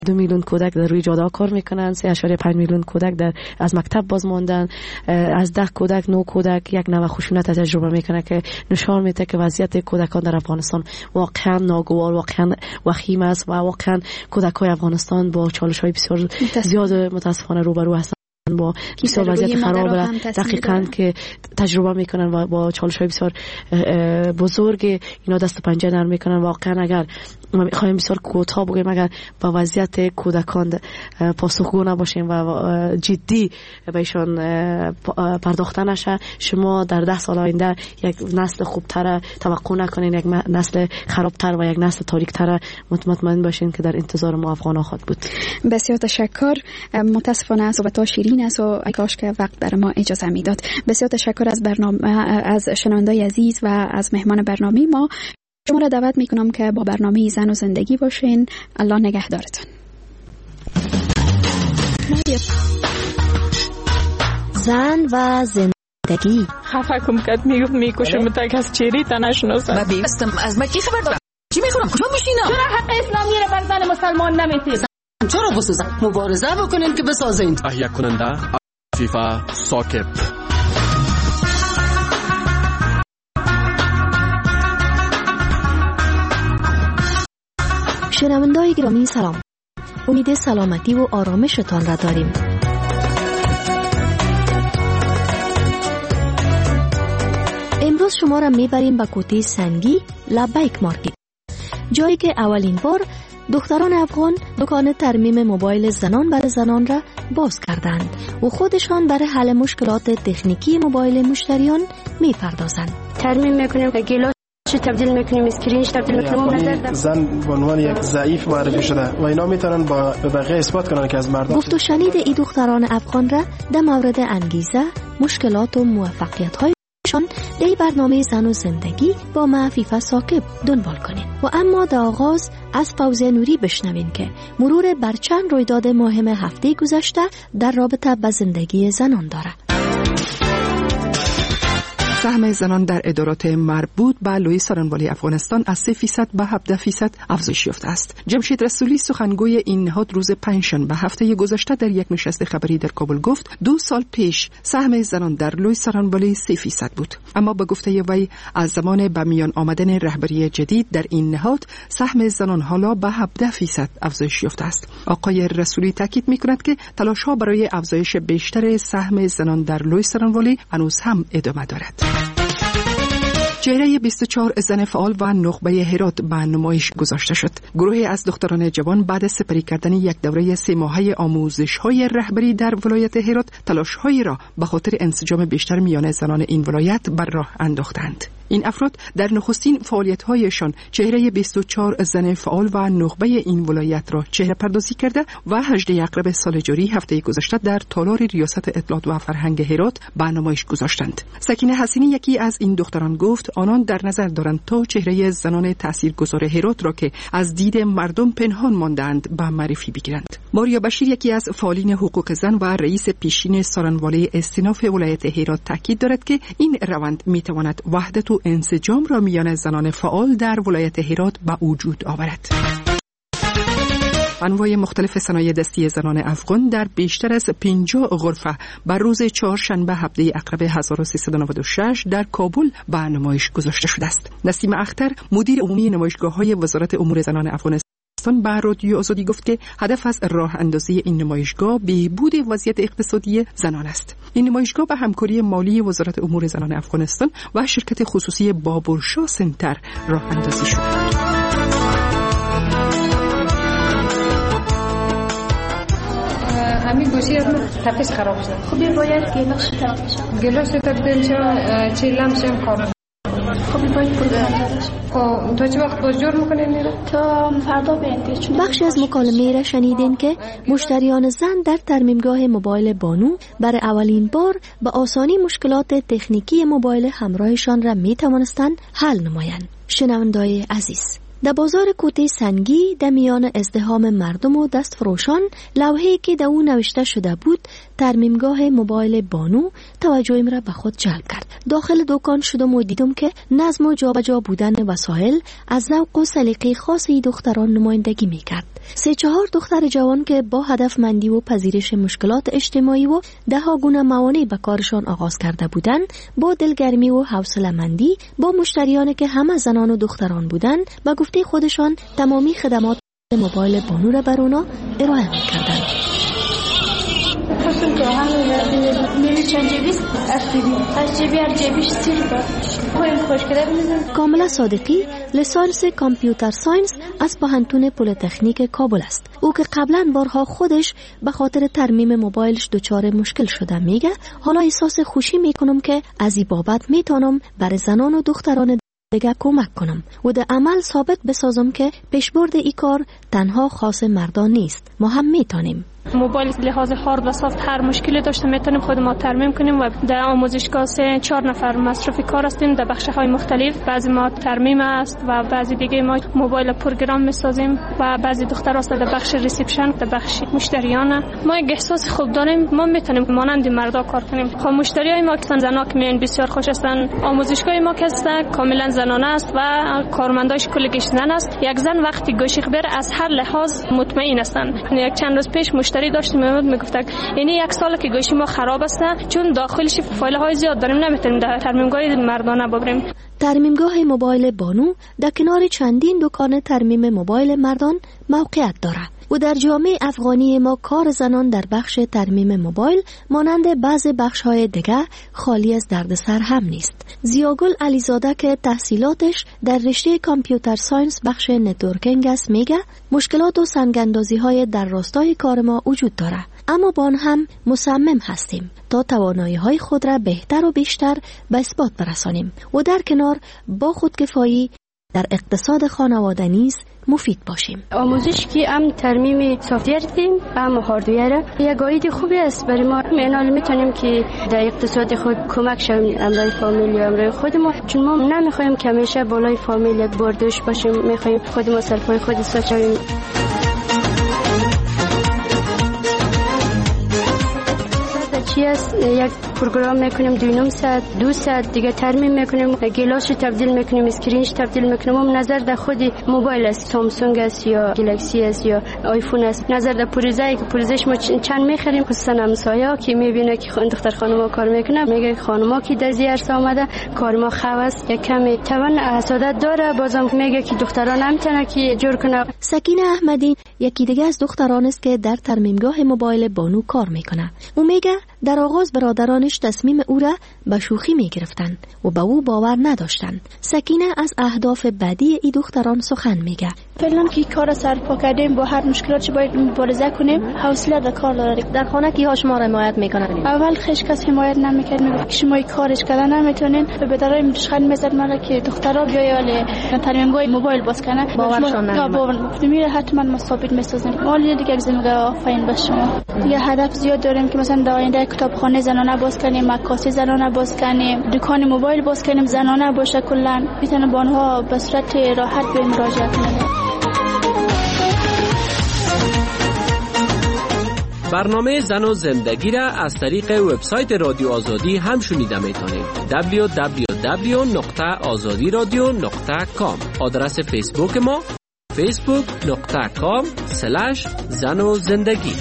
2 میلیون کودک در روی جاده کار میکنن، 3.5 میلیون کودک از مکتب باز ماندن، از 10 کودک 9 کودک یک نوع خشونت تجربه میکنه که نشان میده که وضعیت کودکان در افغانستان واقعا ناگوار، واقعا وخیم است و واقعا کودکای افغانستان با چالش‌های بسیار زیاد متاسفانه روبرو هستند، با بسیار وضعیت خراب دقیقاً که تجربه میکنن و با چالش‌های بسیار بزرگ اینا دست پنجه نرم میکنن. واقعا اگر ما میخوایم بسیار کوتاه بگیم، اگر با وضعیت کودکان پاسخگو نباشیم و جدی بهشان پرداخته نشه، شما در 10 سال آینده یک نسل خوبتر توقع نکنین، یک نسل خرابتر و یک نسل تاریکتر مطمئن باشین که در انتظار ما افغانا خواهد بود. بسیار تشکر. متاسفانه صحبت‌ها شیرین است و کاش که وقت بر ما اجازه میداد. بسیار تشکر از از شنوندگان عزیز و از مهمان برنامه ما. شما را دعوت میکنم که با برنامه زن و زندگی باشین. الله نگهدارتون. زن و زندگی. خفه کم کد میکشم تک از چیری تنشناسم. من بیستم از من کی خبر دارم؟ چی میخورم؟ کجا میشینم؟ چرا حق اسلامی را بر زن مسلمان نمیتید؟ چرا بسازم؟ مبارزه بکنین که بسازین. احیا کننده عفیفه ثاقب. شنونده‌های گرامی سلام. امید سلامتی و آرامشتان را داریم. امروز شما را میبریم به کوته سنگی لبیک مارکت، جایی که اولین بار دختران افغان دکان ترمیم موبایل زنان برای زنان را باز کردند و خودشان برای حل مشکلات تکنیکی موبایل مشتریان میپردازند. ترمیم میکنیم که گلاس تبدیل میکنیم، اسکرینش تبدیل میکنیم. زن به عنوان یک ضعیف معرفی شده و اینا میتونن با بقیه اثبات کنن که از مردم. گفت و شنید این دختران افغان را در مورد انگیزه، مشکلات و موفقیت‌های در برنامه زن و زندگی با عفیفه ثاقب دنبال کنید. و اما در آغاز از فوزیه نوری بشنوین که مرور بر چند رویداد مهم هفته گذشته در رابطه با زندگی زنان داره. سهم زنان در ادارات مربوط به لوی سارنوالی افغانستان از 3% به 17% افزایش یافته است. جمشید رسولی سخنگوی این نهاد روز پنجشنبه هفته گذشته در یک نشست خبری در کابل گفت 2 سال پیش سهم زنان در لوی سارنوالی 3% بود، اما به گفته وی از زمان به میان آمدن رهبری جدید در این نهاد سهم زنان حالا به 17% افزایش یافته است. آقای رسولی تاکید می‌کند که تلاش‌ها برای افزایش بیشتر سهم زنان در لوی سارنوالی هنوز هم ادامه دارد. چهره 24 زن فعال و نخبه هرات به نمایش گذاشته شد. گروهی از دختران جوان بعد از سپری کردن یک دوره 3 ماهه آموزش‌های رهبری در ولایت هرات تلاش‌هایی را به خاطر انسجام بیشتر میان زنان این ولایت بر راه انداختند. این افراد در نخستین فعالیت‌هایشان چهره 24 زن فعال و نخبه این ولایت را چهره پردازی کرده و 18 اکتبر سال جاری هفته گذشته در تالار ریاست اطلاعات و فرهنگ هرات به نمایش گذاشتند. سکینه حسینی یکی از این دختران گفت آنان در نظر دارند تا چهره زنان تاثیرگذار هرات را که از دید مردم پنهان ماندند به معرفی بگیرند. ماریا بشیر یکی از فعالین حقوق زن و رئیس پیشین سارنوالی استیناف ولایت هرات تاکید دارد که این روند میتواند وحدت و انسجام را میان زنان فعال در ولایت هرات به وجود آورد. انواع مختلف صنایع دستی زنان افغان در بیشتر از 50 غرفه بر روز چهارشنبه هفته اکتبر 1396 در کابل به نمایش گذاشته شده است. نسیم اختر مدیر عمومی نمایشگاه‌های وزارت امور زنان افغانستان به رادیو آزادی گفت که هدف از راه اندازی این نمایشگاه بهبود وضعیت اقتصادی زنان است. این نمایشگاه به همکاری مالی وزارت امور زنان افغانستان و شرکت خصوصی بابرشاه سنتر راه اندازی شد. همین گوشی تپش خراب شد. خب باید گلاس تبدیل شه چیلم شم کار. خب باید تو چه وقت بازجور میکنین میره؟ تا فردا بیاین. بخشی از مکالمه را شنیدین که مشتریان زن در ترمیمگاه موبایل بانو برای اولین بار به آسانی مشکلات تکنیکی موبایل همراهشان را می توانستند حل نمایند. شنونده‌های عزیز، در بازار کوته سنگی در میان ازدحام مردم و دستفروشان لوحه‌ای که در او نوشته شده بود ترمیمگاه موبایل بانو توجهم را به خود جلب کرد. داخل دکان شدم و دیدم که نظم و جابجا بودن وسایل از ذوق و سلیقه خاصی دختران نمایندگی میکرد. 3-4 دختر جوان که با هدفمندی و پذیرش مشکلات اجتماعی و دهها گونه موانع به کارشان آغاز کرده بودند، با دلگرمی و حوصله‌مندی با مشتریانی که همه زنان و دختران بودند، به گفته خودشان تمامی خدمات موبایل بانو را بر اونا ارائه می‌کردند. کاملا صادقی لیسانس کامپیوتر ساینس از پوهنتون پلی‌تکنیک کابل است. او که قبلا بارها خودش به خاطر ترمیم موبایلش دچار مشکل شده میگه حالا احساس خوشی میکنم که از این بابت میتونم برای زنان و دختران دیگه کمک کنم و در عمل ثابت بسازم که پیشبرد این کار تنها خاص مردان نیست، ما هم میتونیم. موبایل لحاظ هارد و سافت هر مشکلی داشته میتونیم خود ما ترمیم کنیم و در آموزشگاه 3-4 نفر مصرف کار هستیم در بخش های مختلف. بعضی ما ترمیم است و بعضی دیگه ما موبایل پروگرام میسازیم و بعضی دختر هست در بخش ریسپشن، در بخش مشتریان. ما یک احساس خوب داریم، ما میتونیم مانند مردا کار کنیم. خب مشتریای ما که زنا که میان بسیار خوش هستن. آموزشگاه ما که کاملا زنانه است و کارمنداش کلش زن است. یک زن وقتی گوشی خبر از هر لحاظ مطمئن هستن. یک چند روز پیش مشتری داشتیم میگفتن یعنی 1 سال که گوشی ما خراب است چون داخلش فایل های زیاد داریم نمیتونیم در ترمیمگاه مردانه ببریم. ترمیمگاه موبایل بانو در کنار چندین دکان ترمیم موبایل مردان موقعیت دارد و در جامعه افغانی ما کار زنان در بخش ترمیم موبایل مانند بعضی بخش‌های دیگر خالی از دردسر هم نیست. زیاگل علیزاده که تحصیلاتش در رشته کامپیوتر ساینس بخش نتورکینگ است میگه مشکلات و سنگ‌اندازی‌های در راستای کار ما وجود داره، اما با آن هم مصمم هستیم تا توانایی‌های خود را بهتر و بیشتر به اثبات برسانیم و در کنار با خودکفایی در اقتصاد خانواده نیز مفید باشیم. آموزش که هم ترمیم سافت‌ور دیم هم هاردویر یک ایده خوبی است برای ما. معنی میتونیم که در اقتصاد خود کمک شویم امروی فامیل یا امروی خودمون، چون ما نمیخوایم که همیشه بالای فامیل یک بردوش باشیم، میخوایم خودمون سرپای خود ایستاد شویم. چی است یک پروگرام میکنیم 2 ساعت 2 ساعت دیگه ترمیم میکنیم، گلاسش تبدیل میکنیم، اسکرینش تبدیل میکنیم. هم نظر در خود موبایل است، سامسونگ است یا گلکسی است یا آیفون است، نظر در پروژه‌ای که پروژهش ما چند میخریم، خصوصا همسایه‌ها که میبینه که دختر خانم‌ها کار میکنه میگه خانم‌ها که در زیرس آمده کار ما خواست یک کمی توان حسادت داره، بازم میگه که دختران نمیتونه که جور کنه. سکینه احمدی یکی دیگه از دختران است که در ترمیمگاه موبایل بانو کار میکنه. او میگه در آغاز برادرانش تصمیم او را به شوخی می گرفتند و به او باور نداشتند. سکینه از اهداف بعدی ای دختران سخن میگه. فعلا که کار سرپا کردیم با هر مشکلاتی باید مبارزه کنیم، حوصله در کار داریم. در خانه کی‌ها شما را حمایت میکنن؟ اول هیچ کس حمایت نمیکرد، میگفت شما کارش کردن نمیتونین. به درای مشخن میزد مرا که دخترها بیایال ترمیمگاه موبایل باز کنن، باورشون نمیاد. باور میره حتما ما ثابت میسازیم. مالی دیگه زندگی آفرین باشه. شما یه هدف زیاد داریم که مثلا در آینده کتابخانه زنانه باز کنیم، مکاتب زنانه باز کنیم، دکان موبایل باز کنیم زنانه باشه، کلا میتونه با آنها به صورت راحت به مراجعه کنیم. برنامه زن و زندگی را از طریق وبسایت رادیو آزادی هم شنیده میتونید. www.azadiradio.com. آدرس فیسبوک ما facebook.com/زن و زندگی.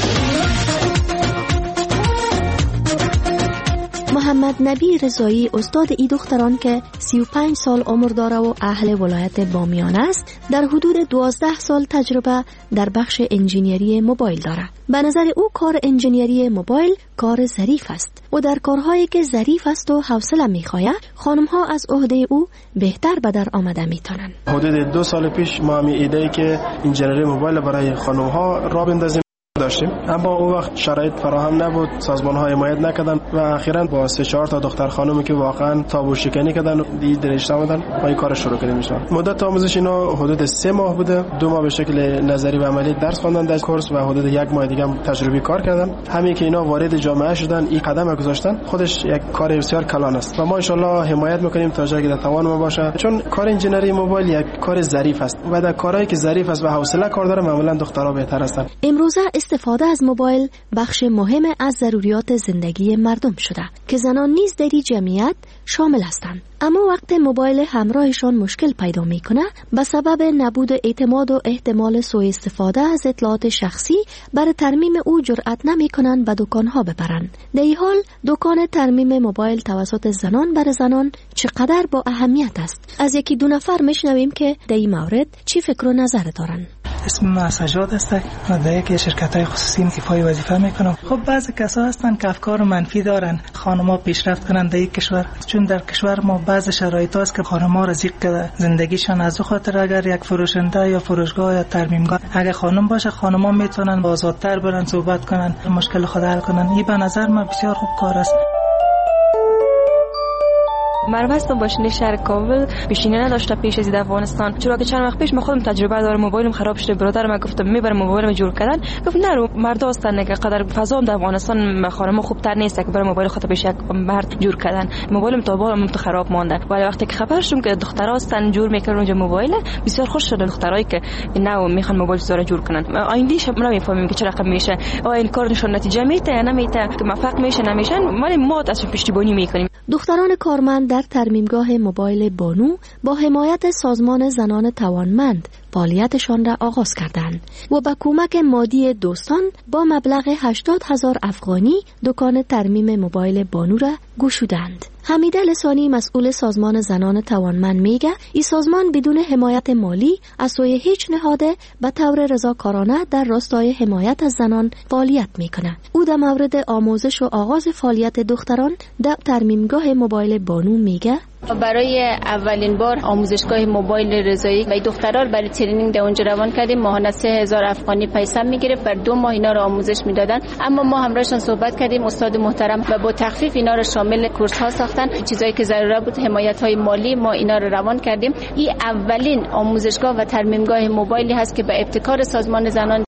محمد نبی رضایی استاد ای دختران که 35 سال عمر داره و اهل ولایت بامیان است، در حدود 12 سال تجربه در بخش انجینیری موبایل داره. به نظر او کار انجینیری موبایل کار ظریف است و در کارهایی که ظریف است و حوصله می‌خواهد خانم ها از عهده او بهتر به در آمده میتونن. حدود 2 سال پیش ما می ایده که انجینیری موبایل برای خانم ها راه بندازیم داشتیم، اما اون وقت شرایط فراهم نبود، سازمان ها حمایت نکردن و اخیراً با 3-4 تا دختر خانومی که واقعا تابو شکنی کردن دید رشته آمدن ما این کار شروع کردیم. مدت آموزش اینا حدود 3 ماه بوده، 2 ماه به شکل نظری و عملی درس خواندن در کورس و حدود 1 ماه دیگه هم تجربی کار کردن. همین که اینا وارد جامعه شدن، این قدم گذاشتن، خودش یک کار بسیار کلان است و ما ان شاء الله حمایت میکنیم تا جایی که در توان ما باشه، چون کار انجینری موبایل یک کار ظریف است و در کارهایی که ظریف است و حوصله کار داره معمولا دخترها بهتر هستن. امروزه استفاده از موبایل بخش مهم از ضروریات زندگی مردم شده که زنان نیز در این جمعیت شامل هستند. اما وقت موبایل همراهشان مشکل پیدا میکنه به سبب نبود اعتماد و احتمال سوء استفاده از اطلاعات شخصی برای ترمیم او جرأت نمیکنند به دکانها ببرند. در این حال دکان ترمیم موبایل توسط زنان برای زنان چقدر با اهمیت است؟ از یکی دو نفر میشنویم که در این مورد چی فکر و نظر دارن. اسم من سجاد است و در یکی شرکت‌های خصوصی ایفای وظیفه میکنم. خب بعضی کسا هستن که افکار منفی دارن خانم‌ها پیشرفت کنن در یک کشور، چون در کشور ما بعضی شرایط هست که خانم‌ها رزق کرده زندگیشان. از خاطر اگر یک فروشنده یا فروشگاه یا ترمیمگاه اگر خانم باشه، خانم‌ها میتونن آزادتر برن صحبت کنن، مشکل خود حل کنن. این به نظر من بسیار خوب کار است. مروه هستم، باشنده شهر کابل. پیشینه نداشته پیش از افغانستان، چرا که چند وقت پیش من خودم تجربه دارم، موبایلم خراب شده. برادرم گفتم میبرم موبایلم جور کردن، گفت نرو، مرد هستن که قدر فضا هم در افغانستان خانم خوبتر نیست که برای موبایل خود پیش یک مرد جور کردن. موبایلم تا بالم تو خراب مونده. ولی وقتی که خبر شدم که دخترها هستن جور میکنن اونجا موبایل، بسیار خوش شدم. دخترایی که نه میخوان موبایل زوره جور کنن، آیندهش نمیفهمیم که چه رقم میشه، این کارشون نتیجه میده یا نمیده، که موفق میشه نمیشن، ولی ما ازشون پشتیبانی میکنیم. دختران کارمند در ترمیمگاه موبایل بانو با حمایت سازمان زنان توانمند فعالیتشان را آغاز کردند و با کمک مادی دوستان با مبلغ 80,000 افغانی دکان ترمیم موبایل بانو را گشودند. حمیده لسانی مسئول سازمان زنان توانمند میگه این سازمان بدون حمایت مالی از سوی هیچ نهاده به طور رضاکارانه در راستای حمایت از زنان فعالیت میکنه. او در مورد آموزش و آغاز فعالیت دختران در ترمیمگاه موبایل بانو میگه برای اولین بار آموزشگاه موبایل رضایی و دختران برای ترینینگ در اونجا روان کردیم. ماهانه 3,000 افغانی پیسه میگرفت، بر 2 ماه اینا رو آموزش میدادن. اما ما همراهشون صحبت کردیم، استاد محترم و با تخفیف اینا رو شامل کورس ها ساختن. چیزایی که ضروری بود، حمایت های مالی، ما اینا رو روان کردیم. این اولین آموزشگاه و ترمیمگاه موبایلی هست که به ابتکار سازمان زنان